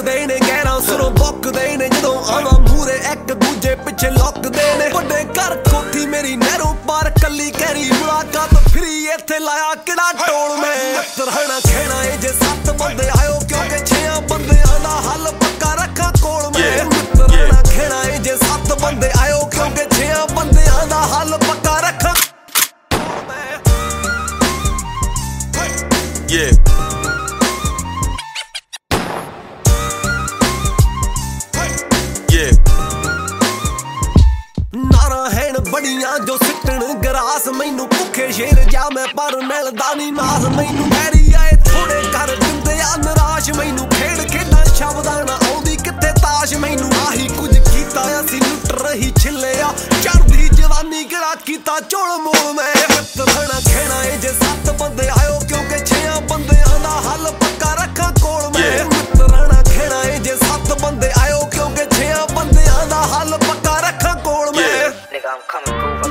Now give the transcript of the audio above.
ਵੱਡੇ ਨੇ ਗਹਿਰਾਂ ਸੁਰੋਂ ਬੁੱਕਦੇ ਨੇ ਜਦੋਂ ਆਵਾਂ ਮੂਰੇ ਇੱਕ ਦੂਜੇ ਪਿੱਛੇ ਲੁੱਕਦੇ ਨੇ ਵੱਡੇ ਘਰ ਕੋਠੀ ਮੇਰੀ ਨਹਿਰੋਂ ਪਾਰ ਕੱਲੀ ਕਹਿਰੀ ਮੁਲਾਕਾਤ ਫਰੀ ਇੱਥੇ ਲਾਇਆ ਕਿਹੜਾ ਟੋਲ ਮੈਂ ਰਹਿਣਾ ਖੇਣਾ ਏ ਜੇ 7 ਬੰਦੇ ਆਇਓ ਕਿਉਂਕਿ 6 ਬੰਦਿਆਂ ਦਾ ਹੱਲ ਪੱਕਾ ਰੱਖਾਂ ਕੋਲ ਮੈਂ ਰਹਿਣਾ ਖੇਣਾ ਏ ਜੇ 7 ਬੰਦੇ ਆਇਓ ਕਿਉਂਕਿ 6 ਬੰਦਿਆਂ ਦਾ ਹੱਲ ਪੱਕਾ ਰੱਖਾਂ Yeah. ਨਾਰਾ ਹੈਣ ਬੜੀਆਂ ਜੋ ਸਿੱਟਣ ਗਰਾਸ ਮੈਨੂੰ ਭੁੱਖੇ ਸ਼ੇਰ ਜਾ ਮੈਂ ਪਰ ਮਿਲਦਾ ਨਹੀਂ ਨਾਸ ਮੈਨੂੰ ਮੈਰੀ ਆਏ ਥੋੜੇ ਕਰ ਦਿੰਦੇ ਆ ਨਿਰਾਸ਼ ਮੈਨੂੰ ਖੇਡ ਖੇਡਾਂ ਸ਼ਬਦਾਂ ਨਾ ਆਉਂਦੀ ਕਿੱਥੇ ਤਾਸ਼ ਮੈਨੂੰ ਆਹੀ ਕੁਝ ਕੀਤਾ ਅਸੀਂ ਲੁੱਟ ਰਹੀ ਛਿੱਲਿਆ ਚੜ੍ਹਦੀ ਜਵਾਨੀ ਕਿਹੜਾ ਕੀਤਾ ਚੋਲ ਮੋਲ ਮੈਂ ਰਹਿਣਾ ਖੇਣਾ ਏ ਜੇ 7 ਬੰਦੇ ਆਇਓ ਕਿਉਂਕਿ 6 ਬੰਦਿਆਂ ਦਾ ਹੱਲ ਪੱਕਾ ਰੱਖਾਂ ਕੋਲ ਮੈਂ ਰਹਿਣਾ ਖੇਣਾ ਏ ਜੇ 7 ਬੰਦੇ ਆਇਓ ਕਿਉਂਕਿ 6 ਬੰਦਿਆਂ ਦਾ ਹੱਲ ਪੱਕਾ ਰੱਖਾਂ ਕੋਲ ਮੈਂ Nigga, I'm coming through.